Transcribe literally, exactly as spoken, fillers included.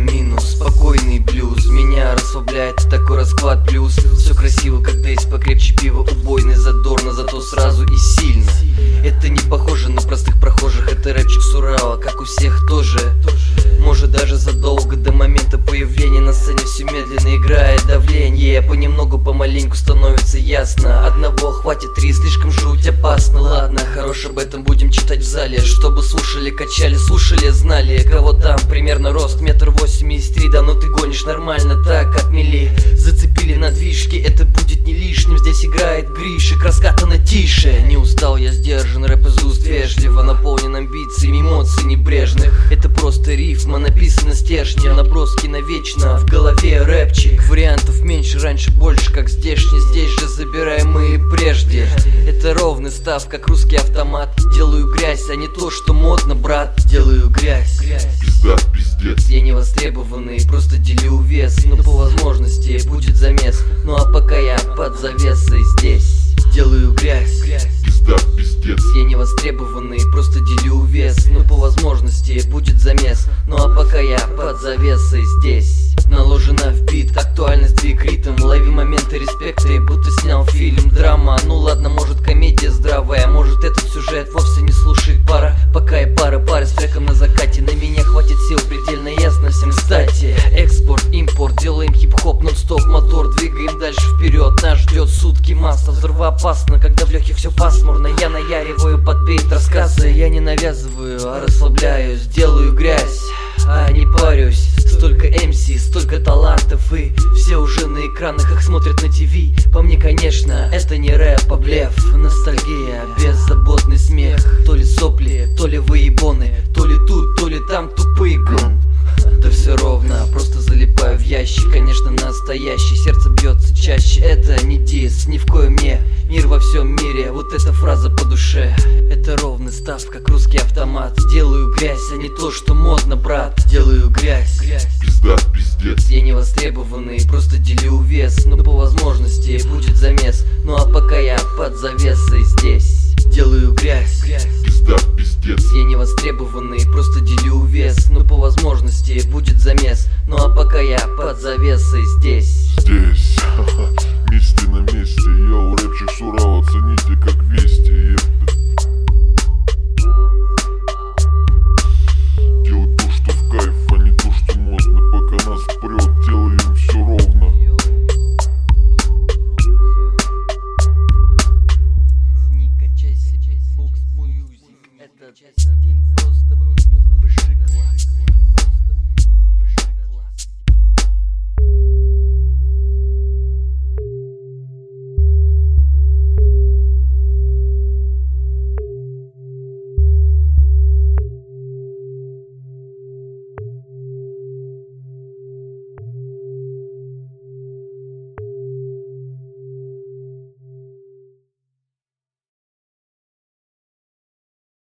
минус, спокойный блюз. Меня расслабляет такой расклад плюс. Все красиво, когда есть покрепче пиво. Убойный, задорно, зато сразу и сильно. Это не похоже на простых прохожих. Это рэпчик с Урала, как у всех тоже. Может даже задолго до момента появления на сцене все медленно играет давление. Понемногу, помаленьку становится ясно. Одного хватит, три слишком жуть опасно. Ладно, хорош, об этом будем читать в зале. Чтобы слушали, качали, слушали, знали. Кого там примерно рост метр восемьдесят три. Да ну ты гонишь нормально, так отмели. Зацепили на движке, это будет не лишним. Здесь играет Гришек, раскатано тише. Не устал, я сдержан, рэп из уст вежливо. Наполнен амбициями, эмоций небрежных. Это просто рифма, написано стержнем. Наброски навечно, в голове рэпчик. Вариантов меньше, раньше больше, как здешний. Здесь же забираем мы и прежде. Это ровный став, как русский автомат. Делаю грязь, а не то, что модно, брат. Делаю грязь. Пизда, пиздец. Я не востребованный, просто делю вес. Но по возможности будет замес. Ну а пока я под завесой здесь делаю грязь. Пизда, пиздец. Я не востребованный, просто делю вес. Но по возможности будет замес. Ну а пока я под завесой здесь. Наложена в бит, актуальность двиг ритм. Лови моменты респекта, и будто снял фильм. Драма, ну ладно, может комедия здравая. Может этот сюжет вовсе не слушает пара. Пока я пара пары с треком на закате. На меня хватит сил, предельно ясно всем. Кстати, экспорт, импорт, делаем хип-хоп, нон-стоп, мотор. Двигаем дальше вперед, нас ждет сутки масса. Взрывоопасно, когда в легких все пасмурно. Я наяриваю под бит рассказы. Я не навязываю, а расслабляюсь. Делаю грязь, а не парюсь. Столько эм си, столько талантов, и все уже на экранах, их смотрят на ТВ. По мне, конечно, это не рэп, а блеф. Ностальгия, беззаботный смех. То ли сопли, то ли выебоны. То ли тут, то ли там тупые гон. Да все ровно, просто залипаю в ящик. Конечно, настоящий, сердце бьется чаще. Это не дис, ни в коем не мир во всем мире. Вот эта фраза по душе. Это ровный став, как русский автомат. Делаю грязь, а не то, что модно, брат. Делаю грязь. Пизда, пиздец. Я не востребованный, просто делю вес. Но по возможности будет замес. Ну а пока я под завесой здесь делаю грязь. Пизда, пиздец. Я не востребованный, просто делю вес. Но по возможности будет замес. Ну а пока я под завесой здесь